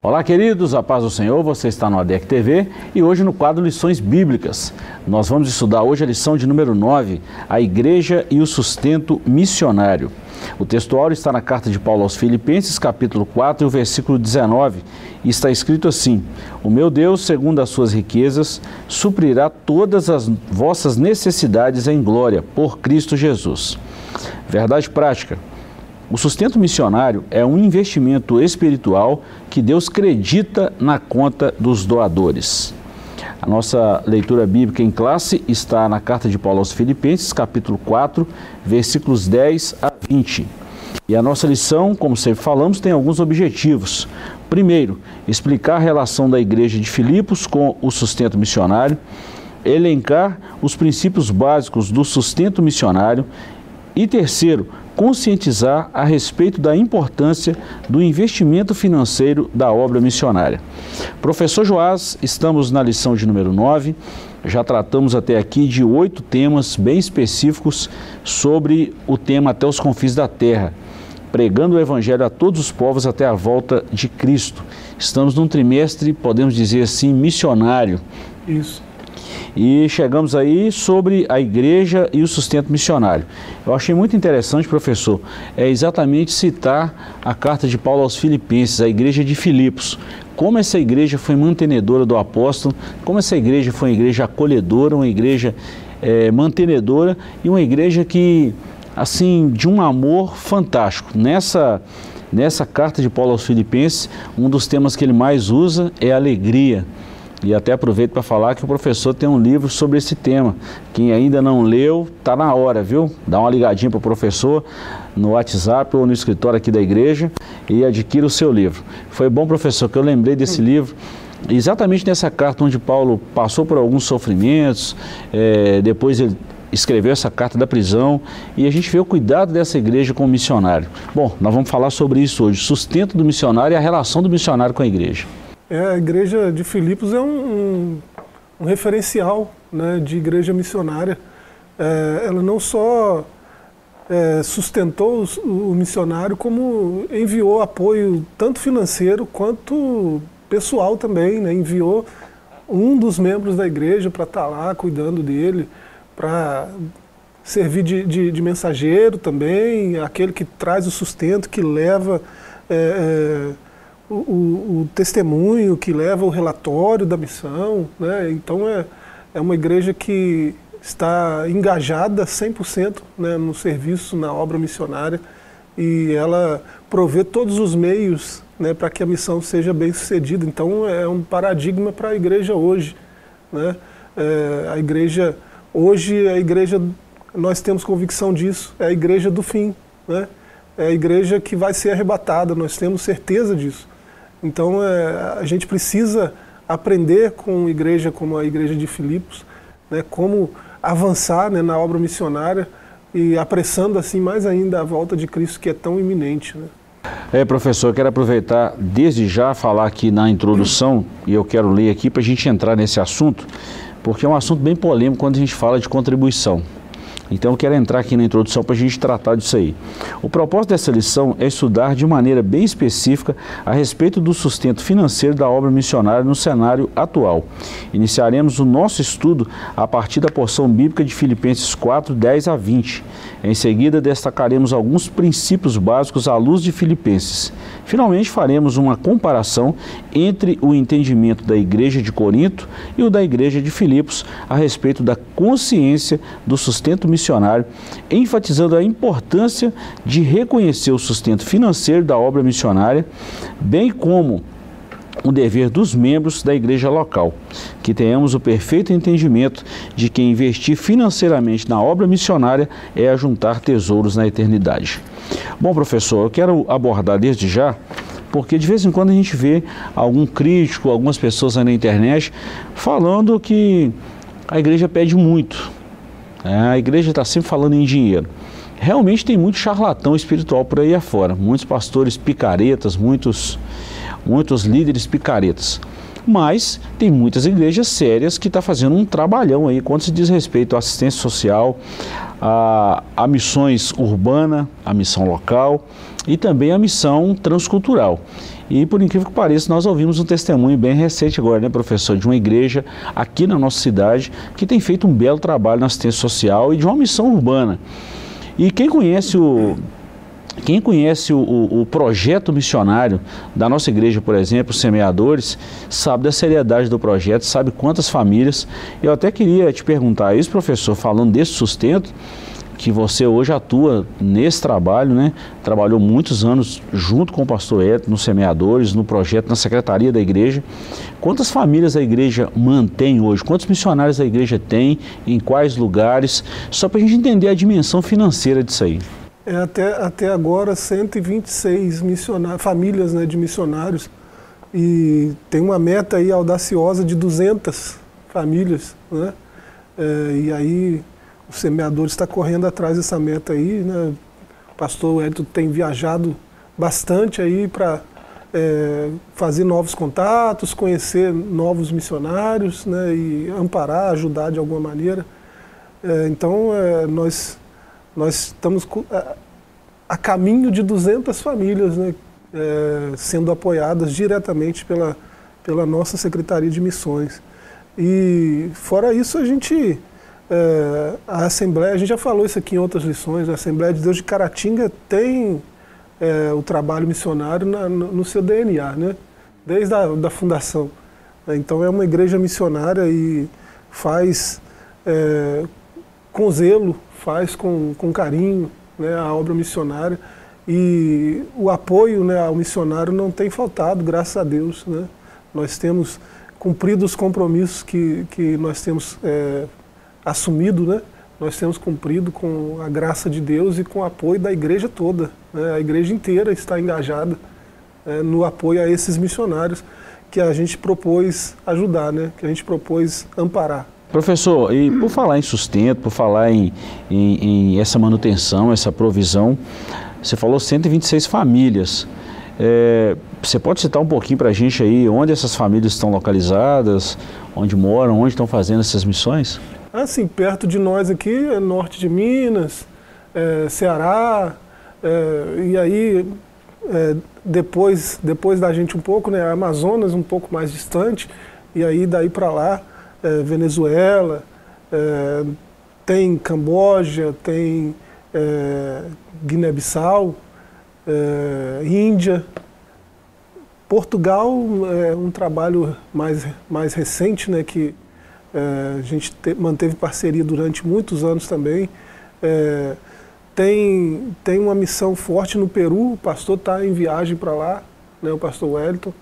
Olá, queridos, a paz do Senhor, você está no ADEC TV e hoje no quadro Lições Bíblicas. Nós vamos estudar hoje a lição de número 9, a Igreja e o Sustento Missionário. O textuário está na carta de Paulo aos Filipenses, capítulo 4, e o versículo 19, e está escrito assim: O meu Deus, segundo as suas riquezas, suprirá todas as vossas necessidades em glória, por Cristo Jesus. Verdade prática. O sustento missionário é um investimento espiritual que Deus acredita na conta dos doadores. A nossa leitura bíblica em classe está na carta de Paulo aos Filipenses, capítulo 4, versículos 10 a 20. E a nossa lição, como sempre falamos, tem alguns objetivos. Primeiro, explicar a relação da igreja de Filipos com o sustento missionário, elencar os princípios básicos do sustento missionário e terceiro, conscientizar a respeito da importância do investimento financeiro da obra missionária. Professor Joás, estamos na lição de número 9, já tratamos até aqui de 8 temas bem específicos sobre o tema Até os Confins da Terra, pregando o Evangelho a todos os povos até a volta de Cristo. Estamos num trimestre, podemos dizer assim, missionário. Isso. E chegamos aí sobre a igreja e o sustento missionário. Eu achei muito interessante, professor, exatamente citar a carta de Paulo aos Filipenses, a igreja de Filipos. Como essa igreja foi mantenedora do apóstolo, como essa igreja foi uma igreja acolhedora, uma igreja mantenedora e uma igreja que, assim, de um amor fantástico. Nessa carta de Paulo aos Filipenses, um dos temas que ele mais usa é a alegria. E até aproveito para falar que o professor tem um livro sobre esse tema. Quem ainda não leu, está na hora, viu? Dá uma ligadinha para o professor no WhatsApp ou no escritório aqui da igreja e adquira o seu livro. Foi bom, professor, que eu lembrei desse livro exatamente nessa carta onde Paulo passou por alguns sofrimentos, depois ele escreveu essa carta da prisão e a gente vê o cuidado dessa igreja com o missionário. Bom, nós vamos falar sobre isso hoje, sustento do missionário e a relação do missionário com a igreja. A igreja de Filipos é um referencial, né, de igreja missionária. Ela não só sustentou o missionário, como enviou apoio tanto financeiro quanto pessoal também, né? Enviou um dos membros da igreja para estar lá cuidando dele, para servir de mensageiro também, aquele que traz o sustento, que leva o testemunho, que leva o relatório da missão, né? Então é uma igreja que está engajada 100%, né, no serviço, na obra missionária, e ela provê todos os meios, né, para que a missão seja bem sucedida. Então é um paradigma para a igreja hoje, né? A igreja hoje, nós temos convicção disso, é a igreja do fim, né? É a igreja que vai ser arrebatada, nós temos certeza disso. Então a gente precisa aprender com igreja como a igreja de Filipos, né, como avançar, né, na obra missionária e apressando assim mais ainda a volta de Cristo, que é tão iminente, né? Professor, eu quero aproveitar desde já falar aqui na introdução, e eu quero ler aqui para a gente entrar nesse assunto, porque é um assunto bem polêmico quando a gente fala de contribuição. Então eu quero entrar aqui na introdução para a gente tratar disso aí. O propósito dessa lição é estudar de maneira bem específica a respeito do sustento financeiro da obra missionária no cenário atual. Iniciaremos o nosso estudo a partir da porção bíblica de Filipenses 4, 10 a 20. Em seguida, destacaremos alguns princípios básicos à luz de Filipenses. Finalmente, faremos uma comparação entre o entendimento da igreja de Corinto e o da igreja de Filipos a respeito da consciência do sustento missionário, enfatizando a importância de reconhecer o sustento financeiro da obra missionária, bem como o dever dos membros da igreja local, que tenhamos o perfeito entendimento de que investir financeiramente na obra missionária é ajuntar tesouros na eternidade. Bom, professor, eu quero abordar desde já, porque de vez em quando a gente vê algum crítico, algumas pessoas aí na internet, falando que a igreja pede muito, a igreja está sempre falando em dinheiro. Realmente tem muito charlatão espiritual por aí afora, muitos pastores picaretas, muitos líderes picaretas. Mas tem muitas igrejas sérias que estão fazendo um trabalhão aí quando se diz respeito à assistência social, a missões urbana, a missão local e também a missão transcultural. E por incrível que pareça, nós ouvimos um testemunho bem recente agora, né, professor, de uma igreja aqui na nossa cidade que tem feito um belo trabalho na assistência social e de uma missão urbana. E quem conhece o projeto missionário da nossa igreja, por exemplo, os Semeadores, sabe da seriedade do projeto, sabe quantas famílias. Eu até queria te perguntar isso, professor, falando desse sustento, que você hoje atua nesse trabalho, né? Trabalhou muitos anos junto com o pastor Hélito, nos Semeadores, no projeto, na secretaria da igreja. Quantas famílias a igreja mantém hoje? Quantos missionários a igreja tem? Em quais lugares? Só para a gente entender a dimensão financeira disso aí. Até agora 126 famílias, né, de missionários, e tem uma meta aí audaciosa de 200 famílias, né? E aí o Semeador está correndo atrás dessa meta aí, né? O pastor Hélito tem viajado bastante aí para fazer novos contatos, conhecer novos missionários, né, e amparar, ajudar de alguma maneira. Então nós estamos a caminho de 200 famílias, né, sendo apoiadas diretamente pela nossa Secretaria de Missões. E fora isso, a Assembleia, a gente já falou isso aqui em outras lições, a Assembleia de Deus de Caratinga tem o trabalho missionário no seu DNA, né, desde a fundação. Então é uma igreja missionária e faz com zelo, faz com carinho, né, a obra missionária, e o apoio, né, ao missionário não tem faltado, graças a Deus, né? Nós temos cumprido os compromissos que nós temos assumido, né? Nós temos cumprido com a graça de Deus e com o apoio da igreja toda, né? A igreja inteira está engajada no apoio a esses missionários que a gente propôs ajudar, né? Que a gente propôs amparar. Professor, e por falar em sustento, por falar em essa manutenção, essa provisão, você falou 126 famílias. Você pode citar um pouquinho para a gente aí onde essas famílias estão localizadas, onde moram, onde estão fazendo essas missões? Assim, perto de nós aqui, norte de Minas, Ceará, e aí depois da gente um pouco, né, Amazonas um pouco mais distante, e aí daí para lá, Venezuela, tem Camboja, tem Guiné-Bissau, Índia. Portugal é um trabalho mais recente, né, que a gente manteve parceria durante muitos anos também. Tem uma missão forte no Peru, o pastor está em viagem para lá, né, o pastor Wellington.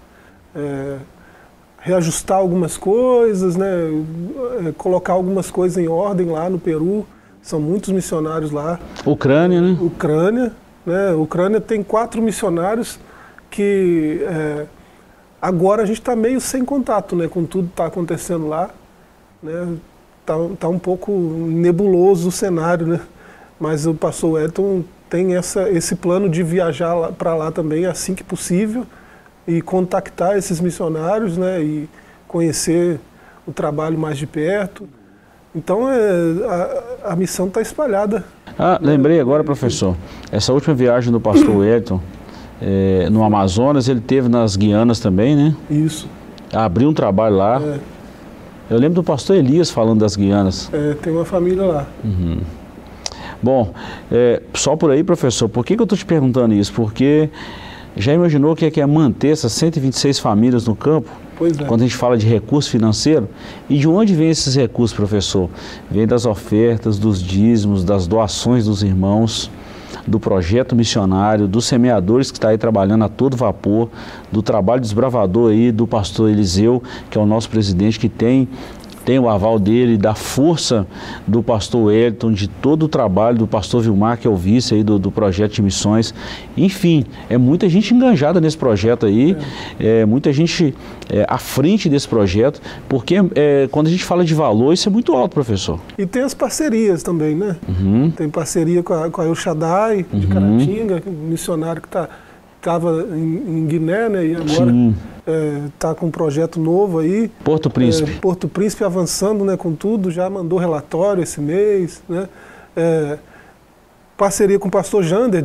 Reajustar algumas coisas, né, colocar algumas coisas em ordem lá no Peru. São muitos missionários lá. Ucrânia, né? Ucrânia tem 4 missionários que agora a gente está meio sem contato, né, com tudo que está acontecendo lá. Né, tá um pouco nebuloso o cenário, né, mas o pastor Wellington tem esse plano de viajar para lá também assim que possível e contactar esses missionários, né, e conhecer o trabalho mais de perto. Então a missão está espalhada. Lembrei agora, professor, essa última viagem do pastor Wellington no Amazonas, ele teve nas Guianas também, né? Isso. Abriu um trabalho lá. Eu lembro do pastor Elias falando das Guianas. Tem uma família lá. Uhum. Bom, só por aí, professor, por que eu estou te perguntando isso? Porque já imaginou o que é manter essas 126 famílias no campo? Pois é. Quando a gente fala de recurso financeiro, e de onde vem esses recursos, professor? Vem das ofertas, dos dízimos, das doações dos irmãos, do projeto missionário, dos semeadores que está aí trabalhando a todo vapor, do trabalho desbravador aí do pastor Eliseu, que é o nosso presidente, que tem o aval dele, da força do pastor Wellington, de todo o trabalho do pastor Vilmar, que é o vice aí do projeto de missões. Enfim, é muita gente engajada nesse projeto aí, muita gente à frente desse projeto, porque quando a gente fala de valor, isso é muito alto, professor. E tem as parcerias também, né? Uhum. Tem parceria com a El Shaddai, de Caratinga, um missionário que estava em Guiné, né, e agora está com um projeto novo aí. Porto Príncipe. Porto Príncipe avançando, né, com tudo, já mandou relatório esse mês, né? Parceria com o pastor Jander,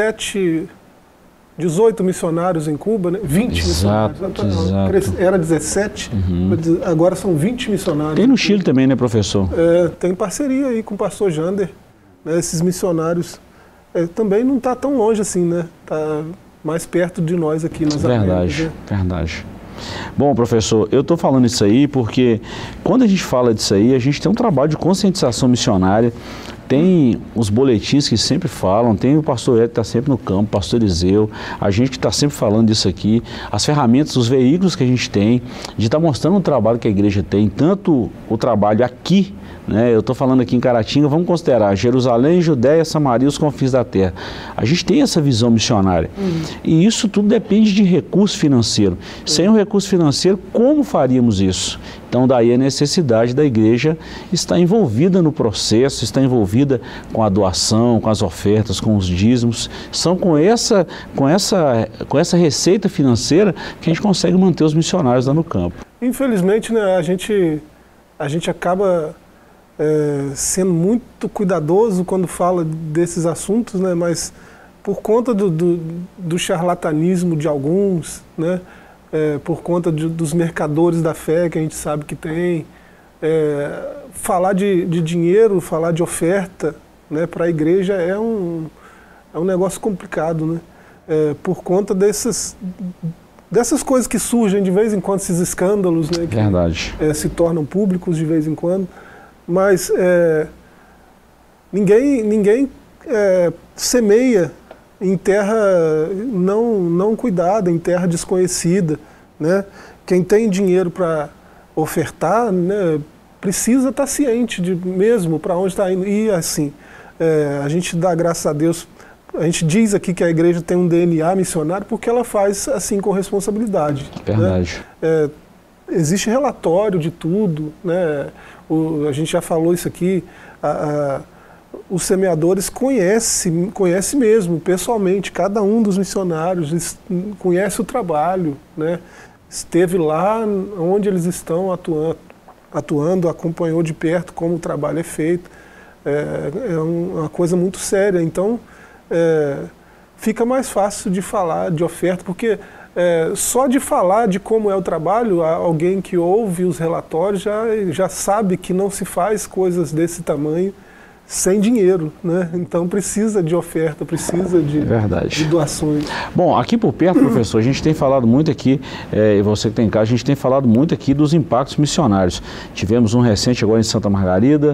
18 missionários em Cuba, né? 20 exato, missionários. Exato. Era 17, agora são 20 missionários. Tem no Chile também, né, professor? Tem parceria aí com o pastor Jander, né? Esses missionários também não está tão longe assim, né? Está mais perto de nós aqui nos Américas. Né? Verdade. Bom, professor, eu estou falando isso aí porque quando a gente fala disso aí, a gente tem um trabalho de conscientização missionária, tem os boletins que sempre falam, tem o pastor Hélio que está sempre no campo, o pastor Eliseu, a gente que está sempre falando disso aqui, as ferramentas, os veículos que a gente tem, de estar mostrando o trabalho que a igreja tem, tanto o trabalho aqui, né, eu estou falando aqui em Caratinga, vamos considerar Jerusalém, Judéia, Samaria, os confins da terra. A gente tem essa visão missionária. E isso tudo depende de recurso financeiro. Sem o recurso financeiro, como faríamos isso? Então, daí a necessidade da igreja estar envolvida no processo, estar envolvida com a doação, com as ofertas, com os dízimos. São com essa receita financeira que a gente consegue manter os missionários lá no campo. Infelizmente, né, a gente acaba sendo muito cuidadoso quando fala desses assuntos, né, mas por conta do charlatanismo de alguns, né, por conta dos mercadores da fé que a gente sabe que tem, falar de dinheiro, falar de oferta, né, para a igreja é um negócio complicado, né, por conta dessas coisas que surgem de vez em quando, esses escândalos, né, que se tornam públicos de vez em quando, mas ninguém semeia em terra não cuidada, em terra desconhecida, né? Quem tem dinheiro para ofertar, né, precisa estar ciente mesmo para onde está indo. E assim, a gente dá graças a Deus, a gente diz aqui que a igreja tem um DNA missionário porque ela faz assim com responsabilidade. Verdade. Né? Existe relatório de tudo, né? A gente já falou isso aqui, os semeadores conhecem mesmo, pessoalmente, cada um dos missionários, conhece o trabalho, né? Esteve lá onde eles estão atuando, acompanhou de perto como o trabalho é feito, é uma coisa muito séria, então fica mais fácil de falar de oferta, porque só de falar de como é o trabalho, alguém que ouve os relatórios já sabe que não se faz coisas desse tamanho sem dinheiro, né? Então precisa de oferta, precisa de doações. Bom, aqui por perto, professor, a gente tem falado muito aqui, e você que tem em casa, a gente tem falado muito aqui dos impactos missionários. Tivemos um recente agora em Santa Margarida,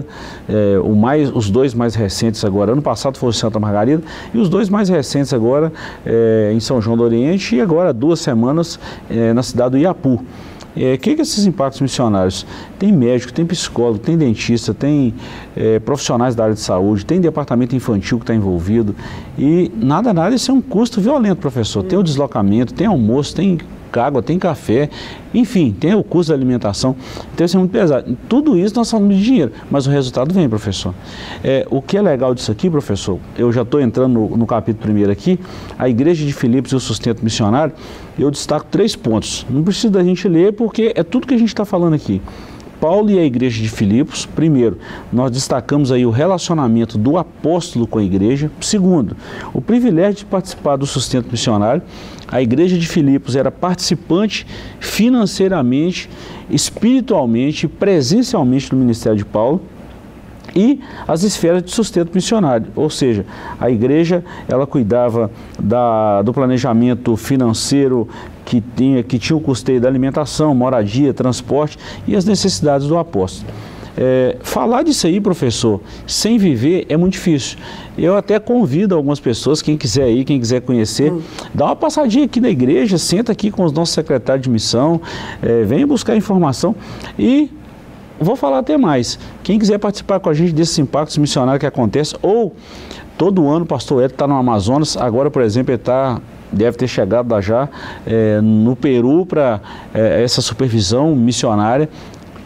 os dois mais recentes agora, ano passado foi em Santa Margarida, e os dois mais recentes agora em São João do Oriente, e agora 2 semanas na cidade do Iapu. O que esses impactos missionários? Tem médico, tem psicólogo, tem dentista, tem profissionais da área de saúde, tem departamento infantil que está envolvido e nada, isso é um custo violento, professor. Tem o deslocamento, tem almoço, tem água, tem café, enfim, tem o custo da alimentação, então isso é muito pesado. Tudo isso nós falamos de dinheiro, mas o resultado vem, professor. O que é legal disso aqui, professor, eu já estou entrando no capítulo 1 aqui, a Igreja de Filipos e o sustento missionário, eu destaco 3 pontos. Não precisa da gente ler porque é tudo que a gente está falando aqui. Paulo e a igreja de Filipos, primeiro, nós destacamos aí o relacionamento do apóstolo com a igreja. Segundo, o privilégio de participar do sustento missionário. A igreja de Filipos era participante financeiramente, espiritualmente, presencialmente do ministério de Paulo. E as esferas de sustento missionário, ou seja, a igreja ela cuidava do planejamento financeiro que tinha o custeio da alimentação, moradia, transporte e as necessidades do apóstolo. Falar disso aí, professor, sem viver é muito difícil. Eu até convido algumas pessoas, quem quiser ir, quem quiser conhecer, dá uma passadinha aqui na igreja, senta aqui com os nossos secretários de missão, venha buscar informação e vou falar até mais. Quem quiser participar com a gente desses impactos missionários que acontecem, ou todo ano o pastor Hélio está no Amazonas, agora, por exemplo, ele deve ter chegado já no Peru para essa supervisão missionária.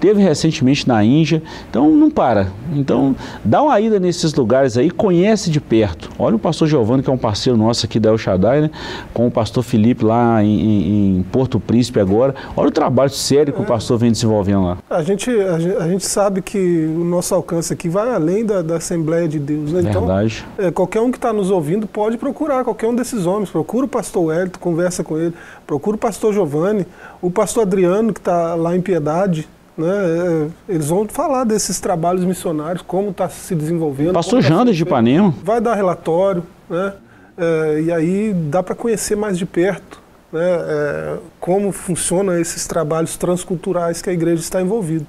teve recentemente na Índia, então não para. Então dá uma ida nesses lugares aí, conhece de perto. Olha o pastor Giovanni, que é um parceiro nosso aqui da El Shaddai, né? Com o pastor Felipe lá em Porto Príncipe agora. Olha o trabalho sério que o pastor vem desenvolvendo lá. A gente sabe que o nosso alcance aqui vai além da Assembleia de Deus, né? Verdade. Então, qualquer um que está nos ouvindo pode procurar qualquer um desses homens. Procura o pastor Wellington, conversa com ele. Procura o pastor Giovanni, o pastor Adriano, que está lá em Piedade, né? Eles vão falar desses trabalhos missionários, como está se desenvolvendo. Pastor Jandas de Ipanema. Vai dar relatório, né? E aí dá para conhecer mais de perto, né? Como funcionam esses trabalhos transculturais que a igreja está envolvida.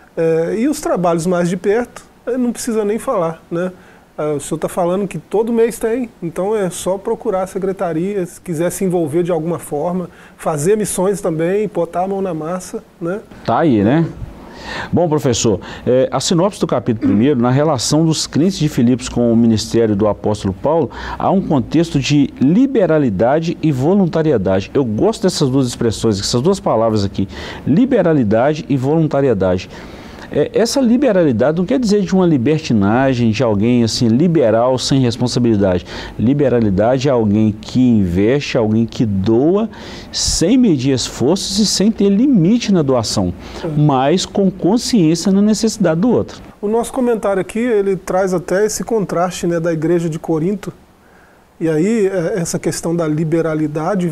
E os trabalhos mais de perto, não precisa nem falar, né? O senhor está falando que todo mês tem, então é só procurar a secretaria, se quiser se envolver de alguma forma, fazer missões também, botar a mão na massa, né? Tá aí, né? Bom, professor, a sinopse do capítulo 1, na relação dos crentes de Filipos com o ministério do apóstolo Paulo, há um contexto de liberalidade e voluntariedade. Eu gosto dessas duas expressões, essas duas palavras aqui, liberalidade e voluntariedade. Essa liberalidade não quer dizer de uma libertinagem, de alguém assim liberal sem responsabilidade. Liberalidade é alguém que investe, alguém que doa sem medir esforços e sem ter limite na doação, mas com consciência na necessidade do outro. O nosso comentário aqui, ele traz até esse contraste, né, da igreja de Corinto. E aí, essa questão da liberalidade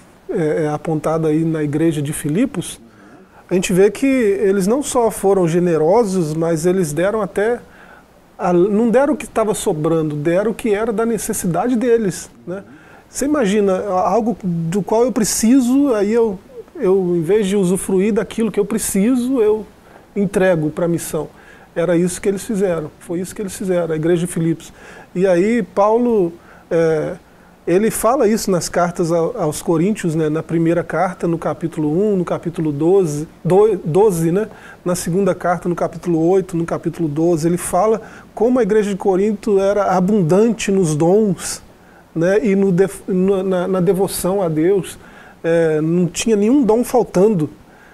é apontada aí na igreja de Filipos. A gente vê que eles não só foram generosos, mas eles deram até, não deram o que estava sobrando, deram o que era da necessidade deles, né? Você imagina, algo do qual eu preciso, aí eu em vez de usufruir daquilo que eu preciso, eu entrego para a missão. Era isso que eles fizeram, foi isso que eles fizeram, a igreja de Filipos. E aí Paulo... ele fala isso nas cartas aos Coríntios, né? Na primeira carta, no capítulo 1, no capítulo 12, né? Na segunda carta, no capítulo 8, no capítulo 12, ele fala como a igreja de Corinto era abundante nos dons, né? E na devoção a Deus, não tinha nenhum dom faltando,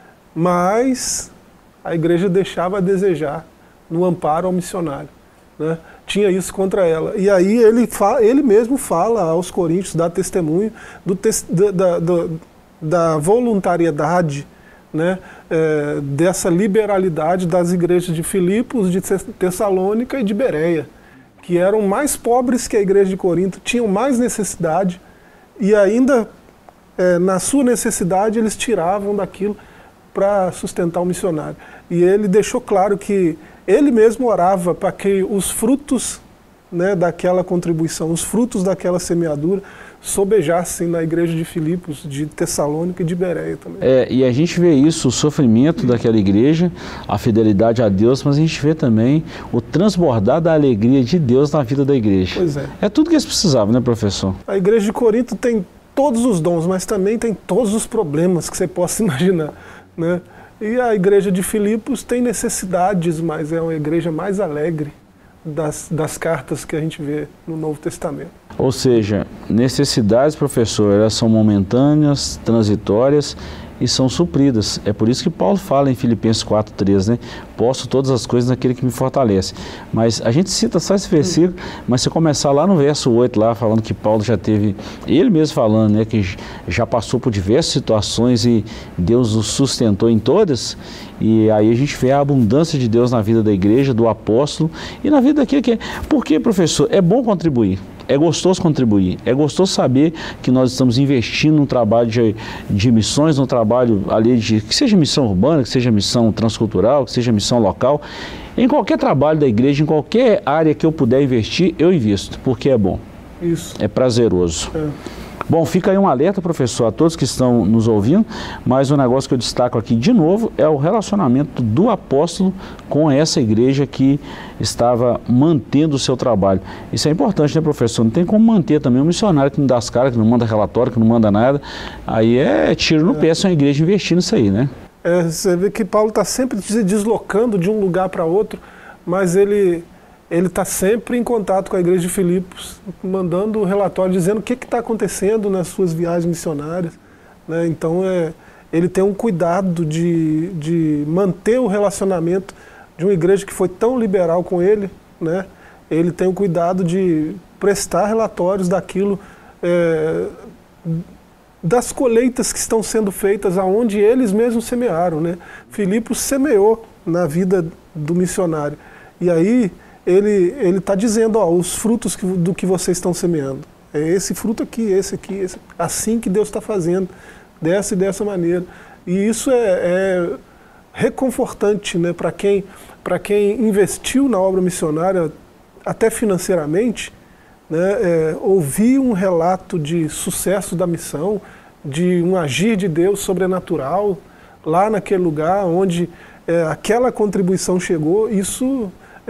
mas a igreja deixava a desejar no amparo ao missionário, né? Tinha isso contra ela. E aí ele mesmo fala aos Coríntios, dá testemunho da voluntariedade, né, dessa liberalidade das igrejas de Filipos, de Tessalônica e de Bereia, que eram mais pobres que a igreja de Corinto, tinham mais necessidade e ainda na sua necessidade eles tiravam daquilo para sustentar o missionário. E ele deixou claro que ele mesmo orava para que os frutos, né, daquela contribuição, os frutos daquela semeadura, sobejassem na igreja de Filipos, de Tessalônica e de Bereia também. E a gente vê isso, o sofrimento daquela igreja, a fidelidade a Deus, mas a gente vê também o transbordar da alegria de Deus na vida da igreja. Pois é. É tudo que eles precisavam, né, professor? A igreja de Corinto tem todos os dons, mas também tem todos os problemas que você possa imaginar, né? E a igreja de Filipos tem necessidades, mas é uma igreja mais alegre das cartas que a gente vê no Novo Testamento. Ou seja, necessidades, professor, elas são momentâneas, transitórias e são supridas. É por isso que Paulo fala em Filipenses 4:3, né? Posso todas as coisas naquele que me fortalece. Mas a gente cita só esse versículo, mas se começar lá no verso 8, lá falando que Paulo já teve, ele mesmo falando, né, que já passou por diversas situações e Deus o sustentou em todas, e aí a gente vê a abundância de Deus na vida da igreja, do apóstolo e na vida daquele que é. Por quê, professor? É bom contribuir. É gostoso contribuir, é gostoso saber que nós estamos investindo num trabalho de missões, num trabalho ali que seja missão urbana, que seja missão transcultural, que seja missão local. Em qualquer trabalho da igreja, em qualquer área que eu puder investir, eu invisto, porque é bom. Isso. É prazeroso. Bom, fica aí um alerta, professor, a todos que estão nos ouvindo, mas o negócio que eu destaco aqui de novo é o relacionamento do apóstolo com essa igreja que estava mantendo o seu trabalho. Isso é importante, né, professor? Não tem como manter também um missionário que não dá as caras, que não manda relatório, que não manda nada. Aí é tiro no pé, essa igreja investindo nisso aí, né? Você vê que Paulo está sempre se deslocando de um lugar para outro, mas ele está sempre em contato com a igreja de Filipos, mandando relatório, dizendo o que está acontecendo nas suas viagens missionárias, né? Então ele tem um cuidado de manter o relacionamento de uma igreja que foi tão liberal com ele, né? Ele tem o cuidado de prestar relatórios daquilo, das colheitas que estão sendo feitas aonde eles mesmos semearam, né? Filipos semeou na vida do missionário. E aí ele está dizendo, ó, os frutos do que vocês estão semeando. É esse fruto aqui, esse aqui, esse, assim que Deus está fazendo, dessa e dessa maneira. E isso é reconfortante, né, para quem investiu na obra missionária, até financeiramente, né, ouvir um relato de sucesso da missão, de um agir de Deus sobrenatural, lá naquele lugar onde aquela contribuição chegou, isso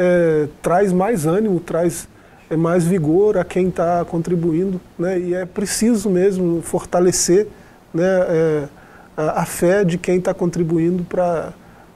traz mais ânimo, traz mais vigor a quem está contribuindo, né, e é preciso mesmo fortalecer, né, a fé de quem está contribuindo para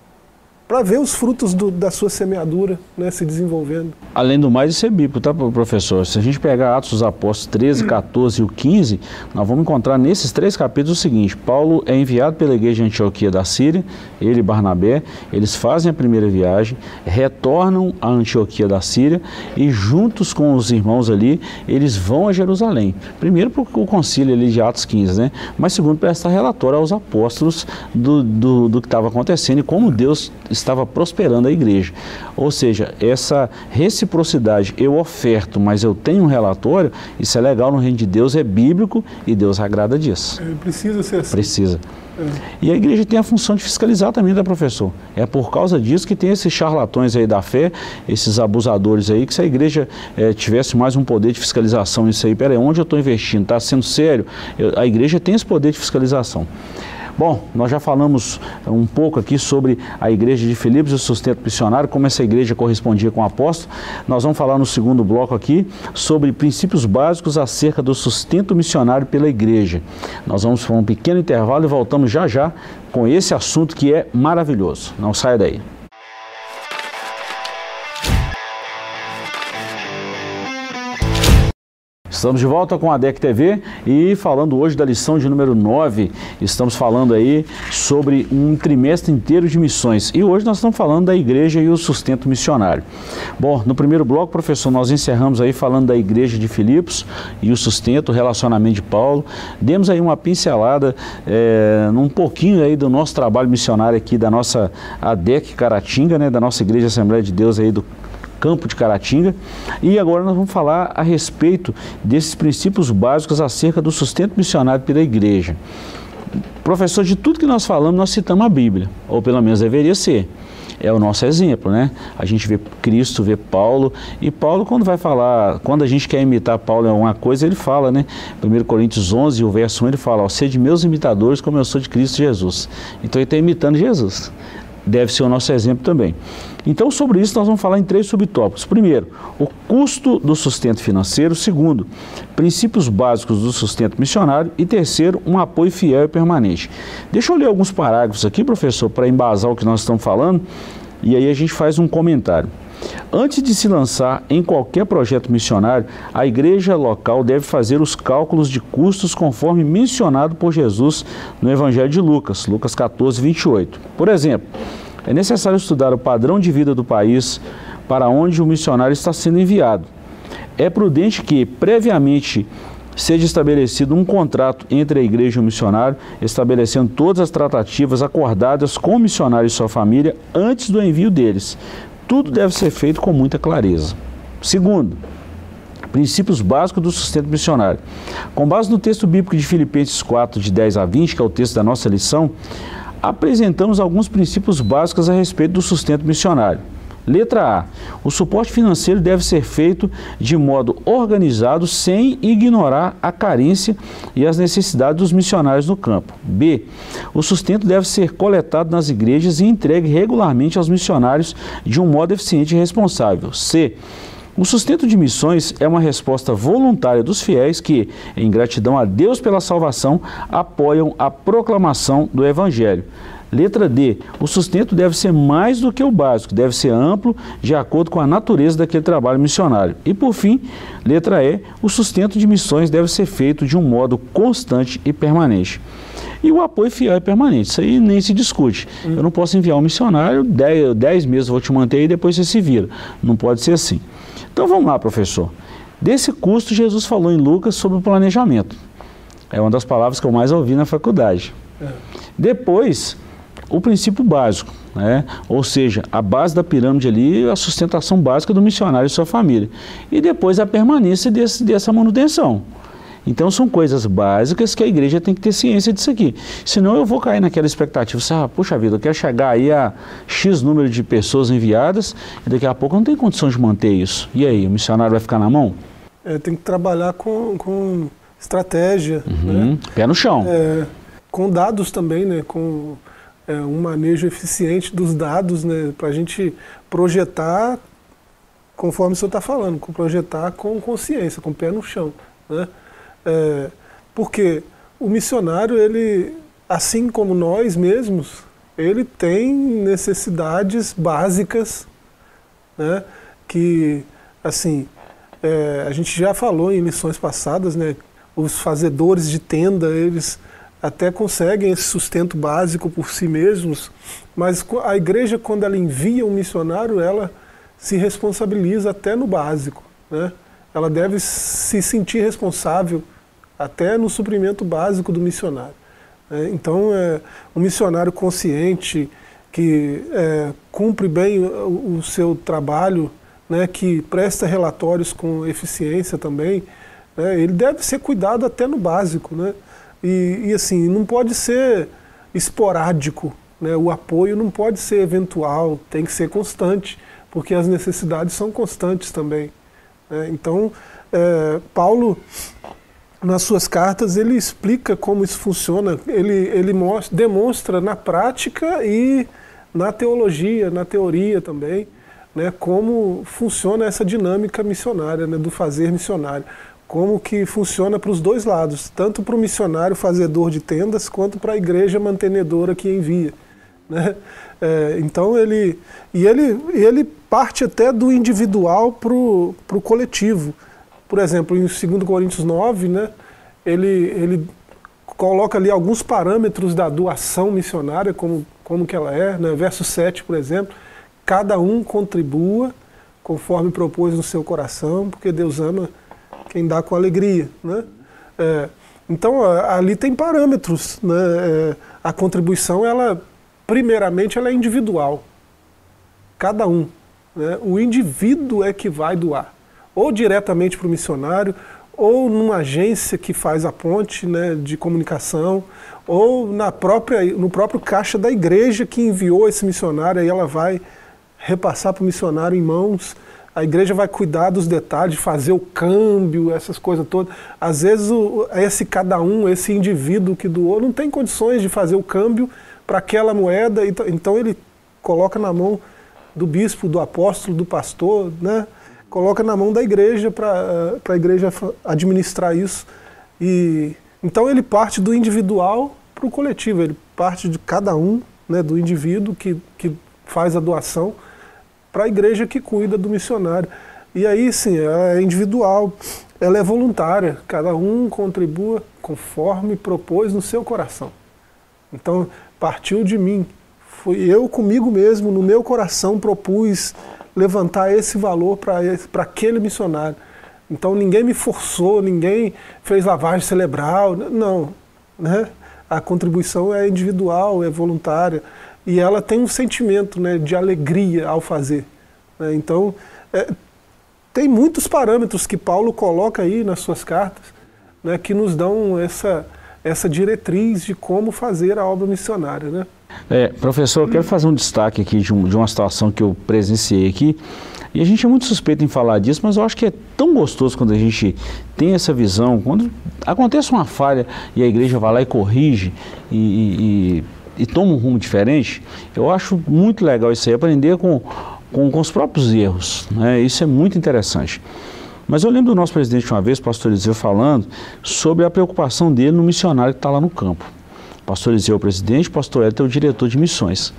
ver os frutos da sua semeadura, né, se desenvolvendo. Além do mais, isso é bíblico, tá, professor? Se a gente pegar Atos dos Apóstolos 13, 14 e o 15, nós vamos encontrar nesses 3 capítulos o seguinte: Paulo é enviado pela igreja de Antioquia da Síria, ele e Barnabé, eles fazem a primeira viagem, retornam a Antioquia da Síria e juntos com os irmãos ali, eles vão a Jerusalém. Primeiro para o concílio ali de Atos 15, né? Mas segundo para prestar relatório aos apóstolos do que estava acontecendo e como Deus estava prosperando a igreja. Ou seja, essa reciprocidade, eu oferto, mas eu tenho um relatório, isso é legal no reino de Deus, é bíblico e Deus agrada disso. Precisa ser assim. Precisa. E a igreja tem a função de fiscalizar também, né, professor? É por causa disso que tem esses charlatões aí da fé, esses abusadores aí, que se a igreja tivesse mais um poder de fiscalização nisso aí, peraí, onde eu estou investindo? Está sendo sério? A igreja tem esse poder de fiscalização. Bom, nós já falamos um pouco aqui sobre a igreja de Filipos e o sustento missionário, como essa igreja correspondia com o apóstolo. Nós vamos falar no segundo bloco aqui sobre princípios básicos acerca do sustento missionário pela igreja. Nós vamos para um pequeno intervalo e voltamos já já com esse assunto que é maravilhoso. Não saia daí. Estamos de volta com a ADEC TV e falando hoje da lição de número 9. Estamos falando aí sobre um trimestre inteiro de missões. E hoje nós estamos falando da igreja e o sustento missionário. Bom, no primeiro bloco, professor, nós encerramos aí falando da igreja de Filipos e o sustento, o relacionamento de Paulo. Demos aí uma pincelada num pouquinho aí do nosso trabalho missionário aqui da nossa ADEC Caratinga, né, da nossa Igreja Assembleia de Deus aí do campo de Caratinga, e agora nós vamos falar a respeito desses princípios básicos acerca do sustento missionário pela igreja. Professor, de tudo que nós falamos, nós citamos a Bíblia, ou pelo menos deveria ser. É o nosso exemplo, né? A gente vê Cristo, vê Paulo, e Paulo quando vai falar, quando a gente quer imitar Paulo em alguma coisa, ele fala, né? 1 Coríntios 11, o verso 1, ele fala, ó, sede meus imitadores como eu sou de Cristo Jesus. Então ele está imitando Jesus. Deve ser o nosso exemplo também. Então, sobre isso, nós vamos falar em 3 subtópicos. Primeiro, o custo do sustento financeiro. Segundo, princípios básicos do sustento missionário. E terceiro, um apoio fiel e permanente. Deixa eu ler alguns parágrafos aqui, professor, para embasar o que nós estamos falando, e aí a gente faz um comentário. Antes de se lançar em qualquer projeto missionário, a igreja local deve fazer os cálculos de custos conforme mencionado por Jesus no Evangelho de Lucas, Lucas 14, 28. Por exemplo, é necessário estudar o padrão de vida do país para onde o missionário está sendo enviado. É prudente que, previamente, seja estabelecido um contrato entre a igreja e o missionário, estabelecendo todas as tratativas acordadas com o missionário e sua família antes do envio deles. Tudo deve ser feito com muita clareza. Segundo, princípios básicos do sustento missionário. Com base no texto bíblico de Filipenses 4, de 10 a 20, que é o texto da nossa lição, apresentamos alguns princípios básicos a respeito do sustento missionário. Letra A. O suporte financeiro deve ser feito de modo organizado, sem ignorar a carência e as necessidades dos missionários no campo. B. O sustento deve ser coletado nas igrejas e entregue regularmente aos missionários de um modo eficiente e responsável. C. O sustento de missões é uma resposta voluntária dos fiéis que, em gratidão a Deus pela salvação, apoiam a proclamação do Evangelho. Letra D. O sustento deve ser mais do que o básico, deve ser amplo, de acordo com a natureza daquele trabalho missionário. E, por fim, letra E. O sustento de missões deve ser feito de um modo constante e permanente. E o apoio fiel e permanente, isso aí nem se discute. Eu não posso enviar um missionário, 10 meses eu vou te manter e depois você se vira. Não pode ser assim. Então vamos lá, professor. Desse custo, Jesus falou em Lucas sobre o planejamento. É uma das palavras que eu mais ouvi na faculdade. Depois, o princípio básico, né? Ou seja, a base da pirâmide ali, a sustentação básica do missionário e sua família. E depois a permanência dessa manutenção. Então são coisas básicas que a igreja tem que ter ciência disso aqui. Senão eu vou cair naquela expectativa, puxa vida, eu quero chegar aí a X número de pessoas enviadas e daqui a pouco eu não tenho condição de manter isso. E aí, o missionário vai ficar na mão? Tem que trabalhar com estratégia, né? Pé no chão. Com dados também, né? Com um manejo eficiente dos dados, né? Para a gente projetar, conforme o senhor está falando, projetar com consciência, com o pé no chão, né? Porque o missionário, ele, assim como nós mesmos, ele tem necessidades básicas, né? Que, assim, a gente já falou em lições passadas, né? Os fazedores de tenda, eles até conseguem esse sustento básico por si mesmos, mas a igreja, quando ela envia um missionário, ela se responsabiliza até no básico, né? Ela deve se sentir responsável até no suprimento básico do missionário. Então, um missionário consciente, que cumpre bem o seu trabalho, né, que presta relatórios com eficiência também, né, ele deve ser cuidado até no básico, né? E assim, não pode ser esporádico, né? O apoio não pode ser eventual, tem que ser constante, porque as necessidades são constantes também, né? Então, Paulo, nas suas cartas, ele explica como isso funciona, ele demonstra na prática e na teologia, na teoria também, né, como funciona essa dinâmica missionária, né, do fazer missionário. Como que funciona para os dois lados, tanto para o missionário fazedor de tendas, quanto para a igreja mantenedora que envia, né? Então ele parte até do individual para o coletivo. Por exemplo, em 2 Coríntios 9, né, ele coloca ali alguns parâmetros da doação missionária, como que ela é, né? Verso 7, por exemplo, cada um contribua conforme propôs no seu coração, porque Deus ama quem dá com alegria, né? Então, ali tem parâmetros, né? A contribuição, primeiramente, ela é individual. Cada um, né? O indivíduo é que vai doar, ou diretamente para o missionário, ou numa agência que faz a ponte, né, de comunicação, ou no próprio caixa da igreja que enviou esse missionário, aí ela vai repassar para o missionário em mãos. A igreja vai cuidar dos detalhes, fazer o câmbio, essas coisas todas. Às vezes, esse indivíduo que doou, não tem condições de fazer o câmbio para aquela moeda, então ele coloca na mão do bispo, do apóstolo, do pastor, né? Coloca na mão da igreja para a igreja administrar isso. Então ele parte do individual para o coletivo, ele parte de cada um, né, do indivíduo que faz a doação, para a igreja que cuida do missionário. E aí, sim, ela é individual, ela é voluntária, cada um contribua conforme propôs no seu coração. Então, partiu de mim, fui eu comigo mesmo, no meu coração, propus levantar esse valor para aquele missionário. Então, ninguém me forçou, ninguém fez lavagem cerebral, não, né? A contribuição é individual, é voluntária, e ela tem um sentimento, né, de alegria ao fazer, né? Então, tem muitos parâmetros que Paulo coloca aí nas suas cartas, né, que nos dão essa diretriz de como fazer a obra missionária, né? Professor, eu quero fazer um destaque aqui de uma situação que eu presenciei aqui, e a gente é muito suspeito em falar disso, mas eu acho que é tão gostoso quando a gente tem essa visão, quando acontece uma falha e a igreja vai lá e corrige e toma um rumo diferente. Eu acho muito legal isso aí, aprender com os próprios erros, né? Isso é muito interessante. Mas eu lembro do nosso presidente uma vez, o pastor Eliseu, falando sobre a preocupação dele no missionário que está lá no campo. O pastor Eliseu é o presidente, o pastor Hélio é o diretor de missões.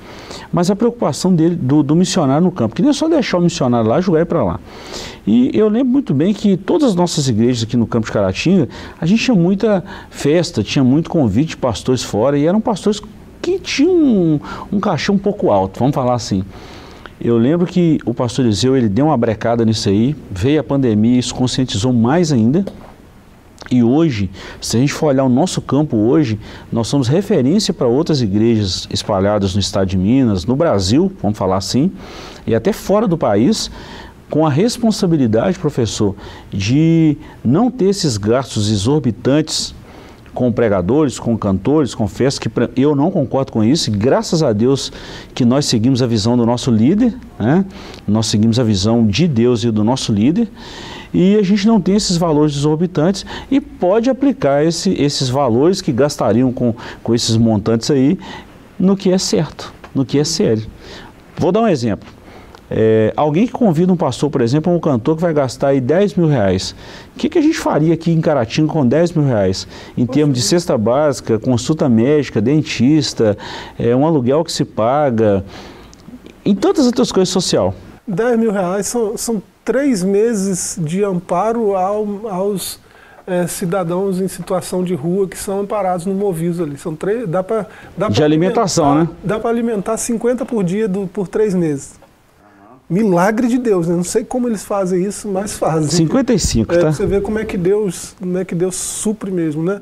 mas a preocupação dele, do missionário no campo, que não é só deixar o missionário lá e jogar ele para lá. E eu lembro muito bem que todas as nossas igrejas aqui no campo de Caratinga, a gente tinha muita festa, tinha muito convite de pastores fora, e eram pastores que tinham um cachê um pouco alto, vamos falar assim. Eu lembro que o pastor Eliseu, ele deu uma brecada nisso aí, veio a pandemia, isso conscientizou mais ainda. E hoje, se a gente for olhar o nosso campo hoje, nós somos referência para outras igrejas espalhadas no estado de Minas, no Brasil, vamos falar assim, e até fora do país, com a responsabilidade, professor, de não ter esses gastos exorbitantes com pregadores, com cantores, confesso que eu não concordo com isso, e graças a Deus que nós seguimos a visão do nosso líder, né? Nós seguimos a visão de Deus e do nosso líder, e a gente não tem esses valores exorbitantes e pode aplicar esses valores que gastariam com esses montantes aí no que é certo, no que é sério. Vou dar um exemplo. Alguém que convida um pastor, por exemplo, um cantor que vai gastar aí 10 mil reais. O que a gente faria aqui em Caratinga com 10 mil reais? Em termos de cesta básica, consulta médica, dentista, um aluguel que se paga, em tantas outras coisas social. 10 mil reais são 3 meses de amparo aos cidadãos em situação de rua que são amparados no Moviso ali. São 3, dá para de alimentação, né? Dá para alimentar 50 por dia por 3 meses. Milagre de Deus, né? Não sei como eles fazem isso, mas fazem. 55, tá? Você vê como é que Deus supre mesmo, né?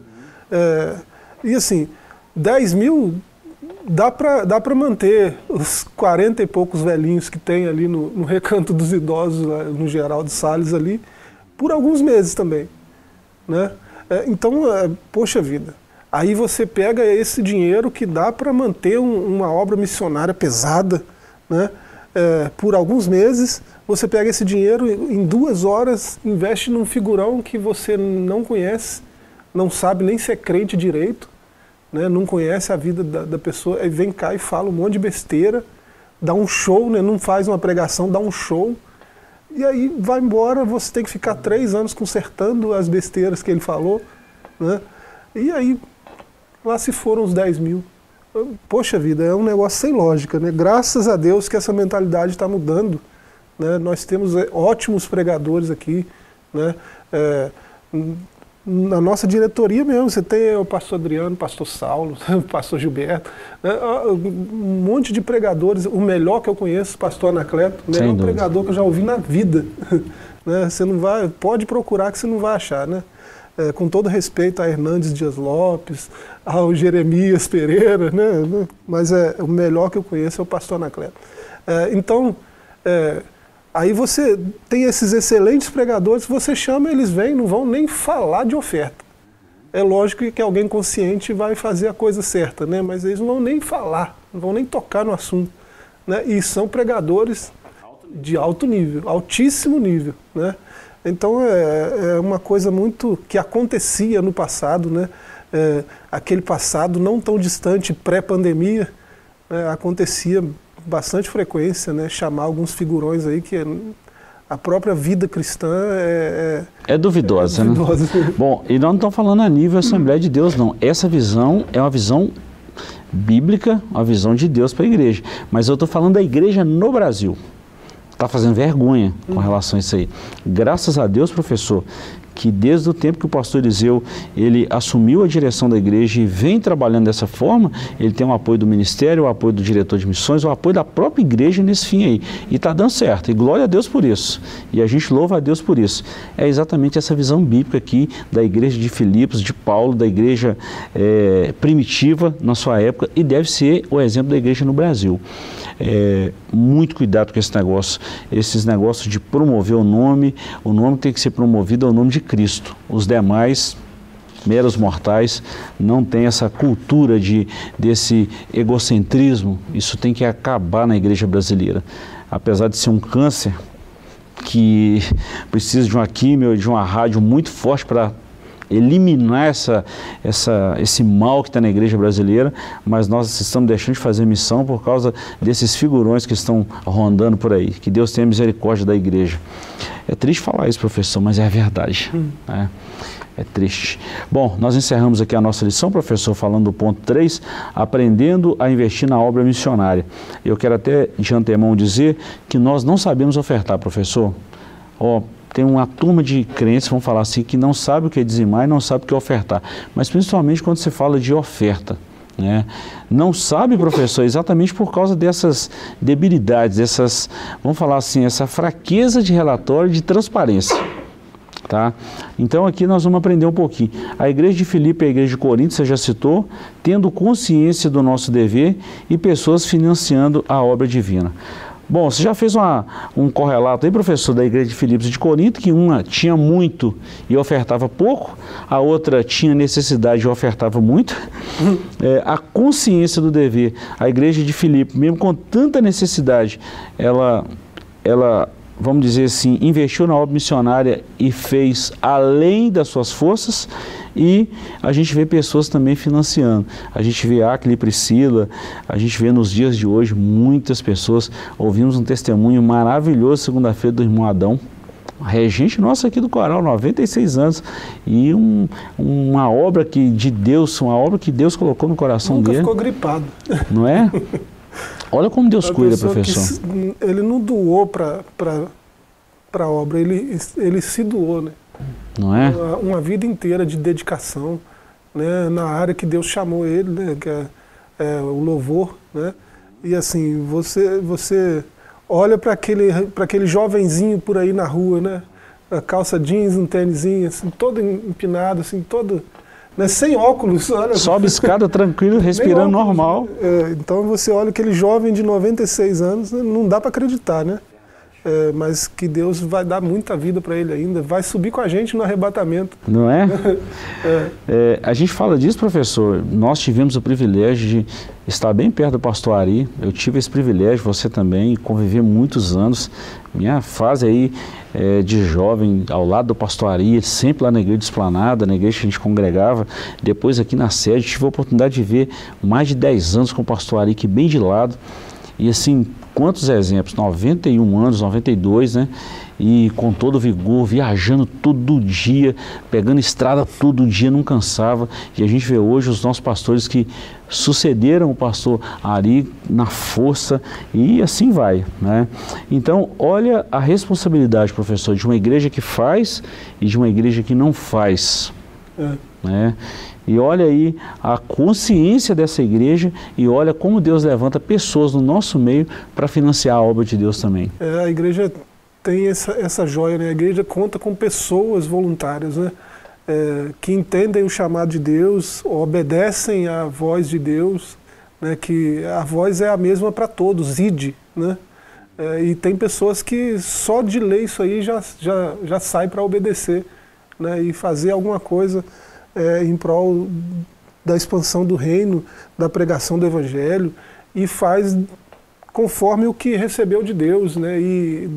E assim, 10 mil dá para manter os 40 e poucos velhinhos que tem ali no Recanto dos Idosos, no Geraldo Salles ali, por alguns meses também, né? Então, poxa vida, aí você pega esse dinheiro que dá para manter uma obra missionária pesada, né? Por alguns meses, você pega esse dinheiro, em 2 horas, investe num figurão que você não conhece, não sabe nem se é crente direito, né, não conhece a vida da pessoa, aí vem cá e fala um monte de besteira, dá um show, né, não faz uma pregação, dá um show, e aí vai embora, você tem que ficar 3 anos consertando as besteiras que ele falou, né, e aí lá se foram os 10 mil. Poxa vida, é um negócio sem lógica, né? Graças a Deus que essa mentalidade está mudando, né? Nós temos ótimos pregadores aqui, né? Na nossa diretoria mesmo, você tem o pastor Adriano, o pastor Saulo, o pastor Gilberto, né? Um monte de pregadores, o melhor que eu conheço, o pastor Anacleto, o melhor pregador que eu já ouvi na vida, né? Você não vai, pode procurar que você não vai achar, né? Com todo respeito a Hernandes Dias Lopes, ao Jeremias Pereira, né? Mas o melhor que eu conheço é o pastor Anacleto. Então, aí você tem esses excelentes pregadores, você chama, eles vêm, não vão nem falar de oferta. É lógico que alguém consciente vai fazer a coisa certa, né? Mas eles não vão nem falar, não vão nem tocar no assunto, né? E são pregadores de alto nível, altíssimo nível, né? Então é uma coisa muito que acontecia no passado, né? Aquele passado não tão distante, pré-pandemia, né? Acontecia bastante frequência, né? Chamar alguns figurões aí que a própria vida cristã é duvidosa, né? Bom, e nós não estamos falando a nível Assembleia de Deus, não. Essa visão é uma visão bíblica, uma visão de Deus para a igreja. Mas eu estou falando da igreja no Brasil. Está fazendo vergonha com relação a isso aí. Graças a Deus, professor, que desde o tempo que o pastor Eliseu, ele assumiu a direção da igreja e vem trabalhando dessa forma, ele tem o apoio do ministério, o apoio do diretor de missões, o apoio da própria igreja nesse fim aí. E está dando certo, e glória a Deus por isso. E a gente louva a Deus por isso. É exatamente essa visão bíblica aqui da igreja de Filipos, de Paulo, da igreja primitiva na sua época, e deve ser o exemplo da igreja no Brasil. Muito cuidado com esse negócio, esses negócios de promover o nome tem que ser promovido ao nome de Cristo. Os demais, meros mortais, não tem essa cultura desse egocentrismo. Isso tem que acabar na igreja brasileira. Apesar de ser um câncer que precisa de uma químio, de uma rádio muito forte para eliminar esse mal que está na igreja brasileira, mas nós estamos deixando de fazer missão por causa desses figurões que estão rondando por aí. Que Deus tenha misericórdia da igreja. É triste falar isso, professor, mas é a verdade. É triste. Bom, nós encerramos aqui a nossa lição, professor, falando do ponto 3, aprendendo a investir na obra missionária. Eu quero até de antemão dizer que nós não sabemos ofertar, professor. Tem uma turma de crentes, vamos falar assim, que não sabe o que é dizimar e não sabe o que é ofertar. Mas principalmente quando se fala de oferta, né? Não sabe, professor, exatamente por causa dessas debilidades, vamos falar assim, essa fraqueza de relatório, de transparência. Tá? Então aqui nós vamos aprender um pouquinho. A igreja de Filipe e a igreja de Corinto, você já citou, tendo consciência do nosso dever e pessoas financiando a obra divina. Bom, você já fez um correlato aí, professor, da igreja de Filipos e de Corinto, que uma tinha muito e ofertava pouco, a outra tinha necessidade e ofertava muito. A consciência do dever, a igreja de Filipe, mesmo com tanta necessidade, ela vamos dizer assim, investiu na obra missionária e fez além das suas forças, e a gente vê pessoas também financiando. A gente vê Áquila e Priscila, a gente vê nos dias de hoje muitas pessoas. Ouvimos um testemunho maravilhoso segunda-feira do irmão Adão, regente nosso aqui do coral, 96 anos, e uma obra de Deus, uma obra que Deus colocou no coração dele. Nunca ficou gripado. Não é? Olha como Deus cuida, professor. Ele não doou para a obra, ele se doou, né? Não é? Uma vida inteira de dedicação, né? Na área que Deus chamou ele, né? Que é o louvor, né? E assim, você olha para aquele jovenzinho por aí na rua, né? A calça jeans, um tênisinho, assim, todo empinado, assim, todo... Né, sem óculos. Olha. Sobe escada tranquilo, respirando normal. Então você olha aquele jovem de 96 anos, né, não dá para acreditar, né? Mas que Deus vai dar muita vida para ele ainda, vai subir com a gente no arrebatamento. Não é? A gente fala disso, professor, nós tivemos o privilégio de estar bem perto do pastor Ari, eu tive esse privilégio, você também, conviver muitos anos, minha fase aí de jovem, ao lado do pastor Ari, sempre lá na igreja de Esplanada, na igreja que a gente congregava, depois aqui na sede, tive a oportunidade de ver mais de 10 anos com o pastor Ari, que bem de lado, e assim, quantos exemplos, 91 anos, 92, né? E com todo vigor, viajando todo dia, pegando estrada todo dia, não cansava. E a gente vê hoje os nossos pastores que sucederam o pastor Ari na força e assim vai, né? Então, olha a responsabilidade, professor, de uma igreja que faz e de uma igreja que não faz, né? E olha aí a consciência dessa igreja e olha como Deus levanta pessoas no nosso meio para financiar a obra de Deus também. A igreja tem essa joia, né? A igreja conta com pessoas voluntárias, né? Que entendem o chamado de Deus, obedecem à voz de Deus, né? Que a voz é a mesma para todos, ide, né? E tem pessoas que só de ler isso aí já sai para obedecer, né? E fazer alguma coisa em prol da expansão do reino, da pregação do evangelho, e faz conforme o que recebeu de Deus, né? E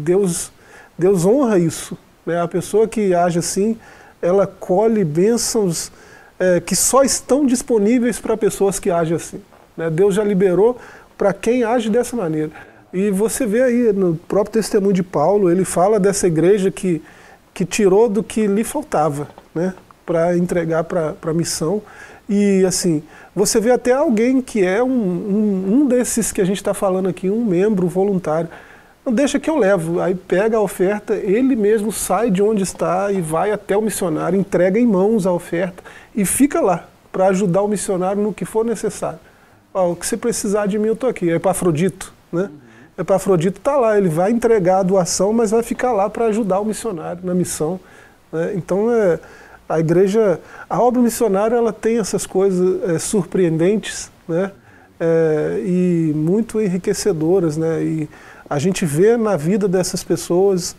Deus honra isso, né? A pessoa que age assim, ela colhe bênçãos que só estão disponíveis para pessoas que agem assim, né? Deus já liberou para quem age dessa maneira. E você vê aí no próprio testemunho de Paulo, ele fala dessa igreja que tirou do que lhe faltava, né? Para entregar para a missão. E assim, você vê até alguém que é um desses que a gente está falando aqui, um membro voluntário. Não deixa que eu levo, aí pega a oferta, ele mesmo sai de onde está e vai até o missionário, entrega em mãos a oferta e fica lá para ajudar o missionário no que for necessário. O que você precisar de mim, eu estou aqui. É Epafrodito, né? Epafrodito está lá, ele vai entregar a doação, mas vai ficar lá para ajudar o missionário na missão, né? Então, a igreja, a obra missionária, ela tem essas coisas surpreendentes, né? E muito enriquecedoras, né? E a gente vê na vida dessas pessoas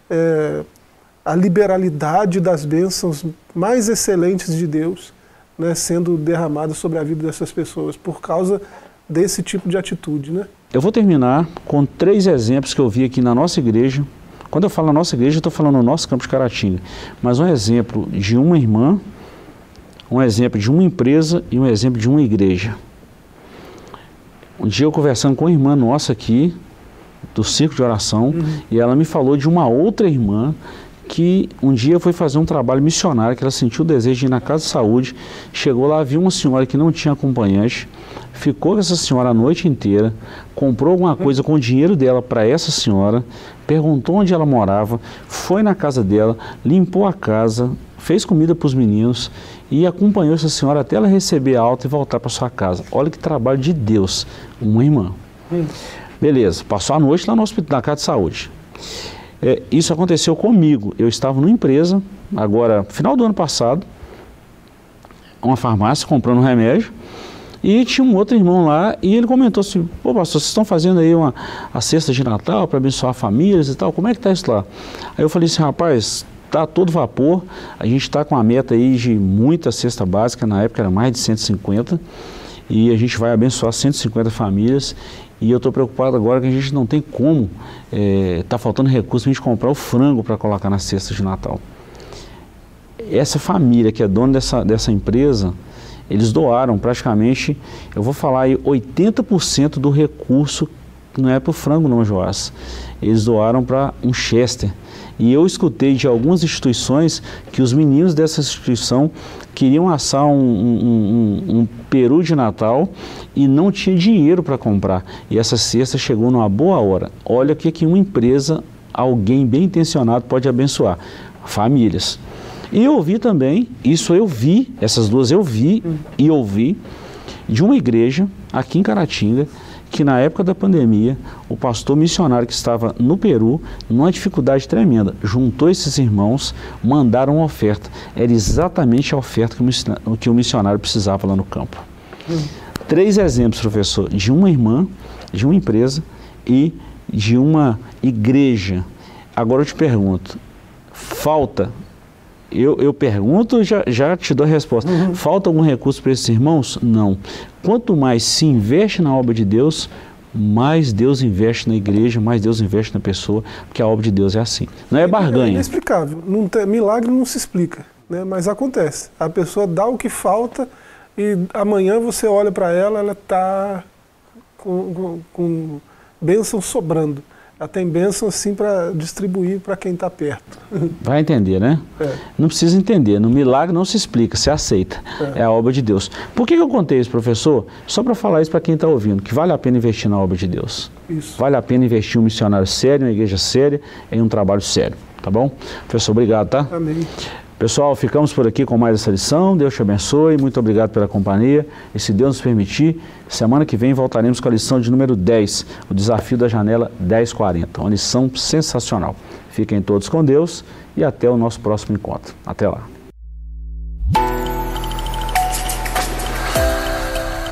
a liberalidade das bênçãos mais excelentes de Deus, né? Sendo derramada sobre a vida dessas pessoas por causa desse tipo de atitude, né? Eu vou terminar com 3 exemplos que eu vi aqui na nossa igreja. Quando eu falo na nossa igreja, eu estou falando no nosso campo de Caratinga. Mas um exemplo de uma irmã, um exemplo de uma empresa e um exemplo de uma igreja. Um dia eu conversando com uma irmã nossa aqui, do Círculo de Oração, e ela me falou de uma outra irmã que um dia foi fazer um trabalho missionário, que ela sentiu o desejo de ir na casa de saúde, chegou lá, viu uma senhora que não tinha acompanhante, ficou com essa senhora a noite inteira, comprou alguma coisa com o dinheiro dela para essa senhora, perguntou onde ela morava, foi na casa dela, limpou a casa, fez comida para os meninos e acompanhou essa senhora até ela receber a alta e voltar para sua casa. Olha que trabalho de Deus, uma irmã. Beleza, passou a noite lá no hospital, na casa de saúde. Isso aconteceu comigo. Eu estava numa empresa, agora, final do ano passado, uma farmácia comprando um remédio, e tinha um outro irmão lá, e ele comentou assim: pô, pastor, vocês estão fazendo aí a cesta de Natal para abençoar famílias e tal, como é que está isso lá? Aí eu falei assim: rapaz, está a todo vapor, a gente está com a meta aí de muita cesta básica, na época era mais de 150, e a gente vai abençoar 150 famílias, e eu estou preocupado agora que a gente não tem como, está faltando recurso para a gente comprar o frango para colocar na cesta de Natal. Essa família que é dona dessa empresa, eles doaram praticamente, eu vou falar aí, 80% do recurso, não é para o frango não, Joás, eles doaram para um Chester. E eu escutei de algumas instituições que os meninos dessa instituição queriam assar um peru de Natal e não tinha dinheiro para comprar. E essa cesta chegou numa boa hora. Olha o que uma empresa, alguém bem intencionado pode abençoar. Famílias. E eu ouvi também, essas duas eu vi e ouvi, de uma igreja aqui em Caratinga, que na época da pandemia, o pastor missionário que estava no Peru, numa dificuldade tremenda, juntou esses irmãos, mandaram uma oferta. Era exatamente a oferta que o missionário precisava lá no campo. 3 exemplos, professor, de uma irmã, de uma empresa e de uma igreja. Agora eu te pergunto, falta... Eu pergunto e já te dou a resposta. Falta algum recurso para esses irmãos? Não. Quanto mais se investe na obra de Deus, mais Deus investe na igreja, mais Deus investe na pessoa, porque a obra de Deus é assim. Não é barganha. É inexplicável. Milagre não se explica, né? Mas acontece. A pessoa dá o que falta e amanhã você olha para ela, ela está com bênção sobrando. Ela tem bênção assim para distribuir para quem está perto. Vai entender, né? Não precisa entender. No milagre não se explica, se aceita. É a obra de Deus. Por que eu contei isso, professor? Só para falar isso para quem está ouvindo, que vale a pena investir na obra de Deus. Isso. Vale a pena investir em um missionário sério, em uma igreja séria, em um trabalho sério. Tá bom? Professor, obrigado, tá? Amém. Pessoal, ficamos por aqui com mais essa lição. Deus te abençoe. Muito obrigado pela companhia. E se Deus nos permitir, semana que vem voltaremos com a lição de número 10, o desafio da janela 1040. Uma lição sensacional. Fiquem todos com Deus e até o nosso próximo encontro. Até lá.